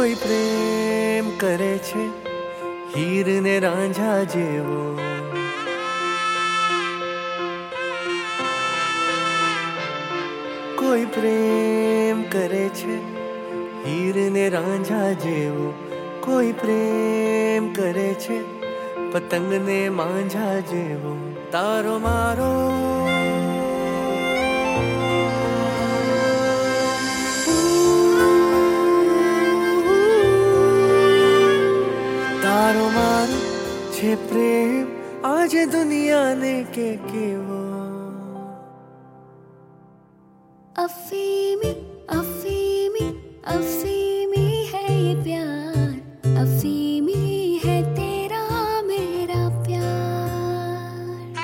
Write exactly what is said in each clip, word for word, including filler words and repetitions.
કોઈ પ્રેમ કરે છે હીર ને રાંઝા જેવો, કોઈ પ્રેમ કરે છે હીર ને રાંઝા જેવો, કોઈ પ્રેમ કરે છે પતંગ ને માંઝા જેવો. તારો મારો તારો મારો છે પ્રેમ આજે દુનિયાને કે કેવો. अफीमी अफीमी अफीमी है ये प्यार, अफीमी है तेरा मेरा प्यार.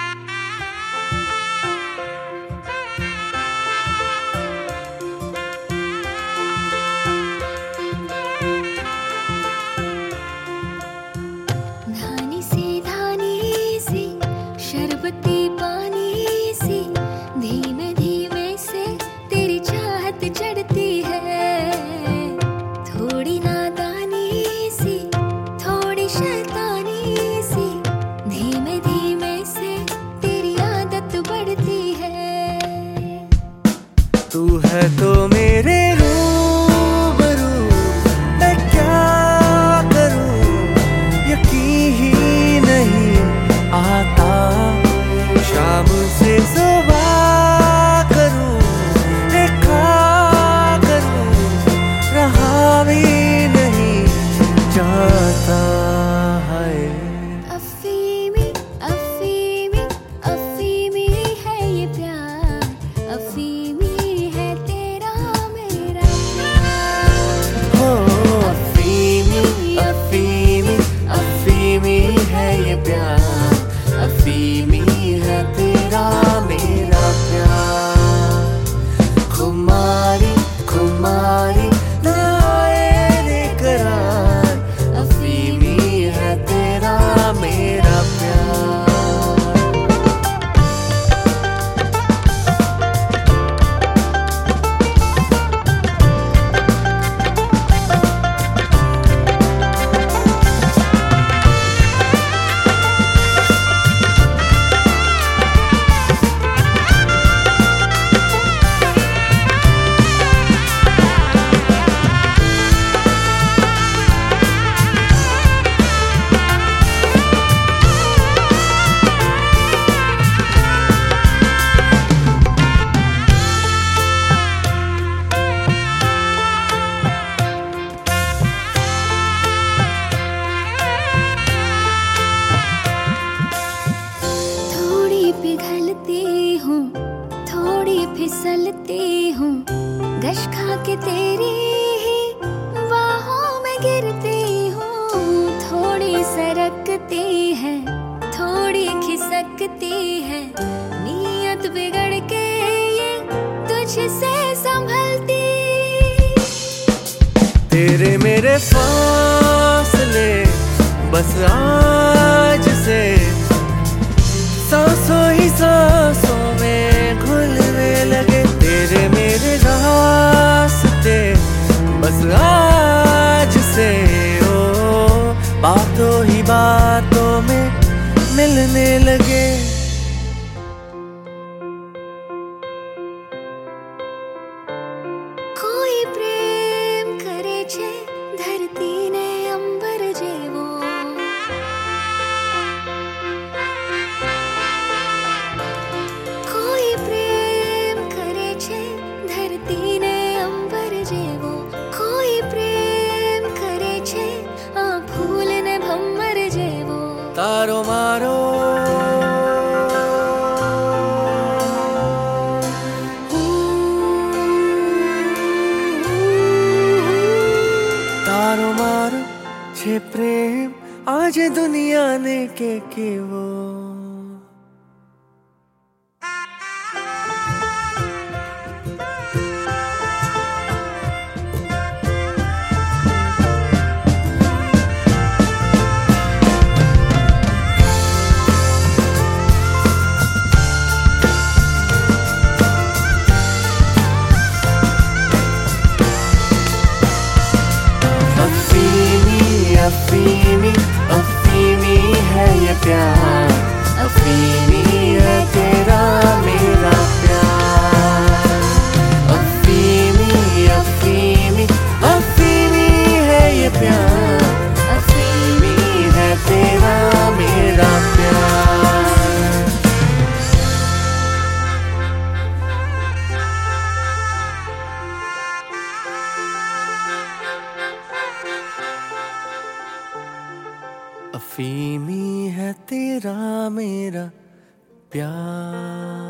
धानी से धानी सी शरबती पानी सी धीमे धीमे से तेरी चाहत चढ़ती है. थोड़ी नादानी सी थोड़ी शैतानी सी धीमे धीमे से तेरी आदत बढ़ती है. तू है तो मेरे रूबरू, मैं क्या करूं यकीन ही नहीं आता. शाम से सुबह करूं देखा करूं रहा भी नहीं जाता है. अफीमी अफीमी अफीमी है ये प्यार, अफीमी है तेरा मेरा प्यार. हो अफीमी अफीमी अफीमी है ये प्यार, अफीमी है तेरा मेरा प्यार. खुमारी खुमारी नाए रे करार, अफीमी है तेरा मेरा प्यार. थोड़ी पिघलती हूँ थोड़ी फिसलती हूँ, गश खा के तेरी ही बाहों में गिरती हूँ. थोड़ी सरकती है थोड़ी खिसकती है, नीयत बिगड़ के ये तुझसे संभलती. तेरे मेरे फासले बस आज से सांसों ही सांसों में घुलने लगे. तेरे मेरे रास्ते बस आज से ओ बातों ही बातों में मिलने लगे. कोई प्रेम करे छे धरती ने अंबर जेवो, कोई प्रेम करे छे धरती ने अंबर जेवो, कोई प्रेम करे छे आ फूल ने भम्मर जेवो. तारो मारो તારો મારો છે પ્રેમ આજે દુનિયાને કે કેવો. अफीमी अफीमी है ये प्यार, अफीमी है तेरा मेरा प्यार। अफीमी अफीमी अफीमी है ये प्यार, अफीमी है तेरा मेरा प्यार। अफीमी है तेरा मेरा प्यार।